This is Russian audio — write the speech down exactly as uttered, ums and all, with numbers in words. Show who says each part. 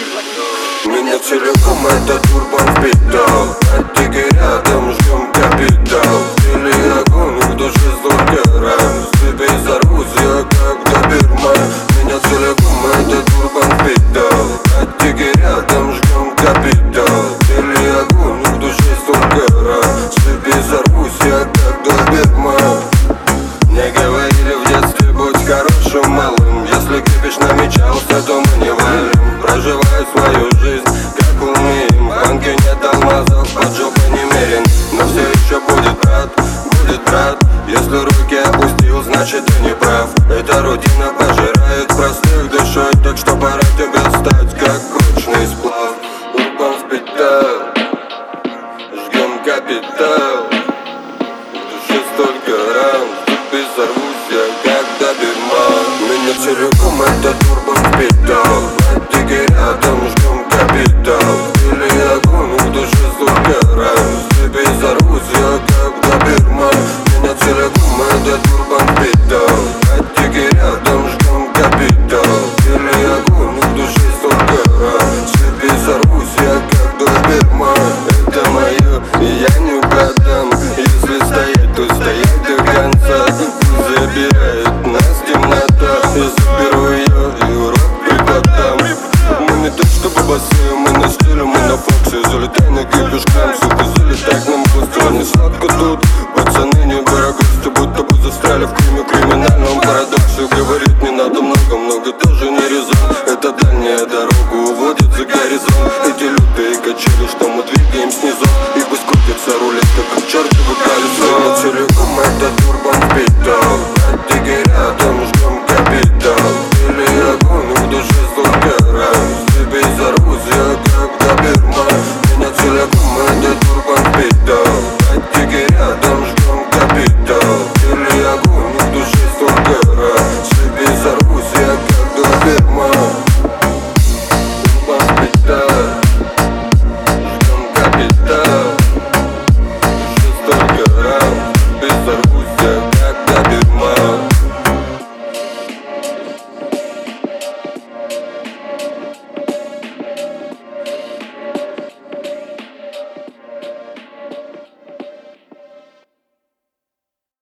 Speaker 1: Меня целиком этот урбан впитал. Оттики рядом, ждем капитал. Или огонь, в душе столько ран. С цепи сорвусь я, как доберман. Меня целиком этот урбан впитал. Оттики рядом, ждем капитал. Или огонь, в душе столько ран. С цепи сорвусь я, как доберман. Мне говорили в детстве, будь хорошим малым. Если кипиш намечался, то мы не валим. Проживай свою жизнь, как умеем. В банке нет алмазов, под жопой немерен. Но все еще будет брат, будет брат. Если руки опустил, значит ты не прав. Эта рутина пожирает простых душой. Так что пора тебе стать, как прочный сплав. Урбан впитал, жгем капитал. В душе столько ран, взорвусь я, как доберман. Меня целиком этот урбан впитал. Оттики рядом, ждем капитал. Или огонь, в душе столько ран. С цепи взорвусь я, как доберман. Меня целиком этот урбан впитал. Оттики рядом, ждем капитал. Или огонь, в душе столько ран. С цепи взорвусь я, как доберман. Это мое, и я не продам. Если стоять, то стоять до конца. Забирает нас темнота. Я заберу ее и урок преподам. Мы не то чтобы босые, мы на стиле, мы на фоксе. Залетай на кипишкам, сука, залетай к нам в гости. Не сладко тут, пацаны не барагости. Будто бы застряли в криме, криминальном парадоксе. Говорит, не надо много-много, тоже не резон. Это дальняя дорога уводит за горизонт. Эти лютые качели, что мы двигаем снизу. И пусть крутится рулетка, как чертово колесо. Целиком этот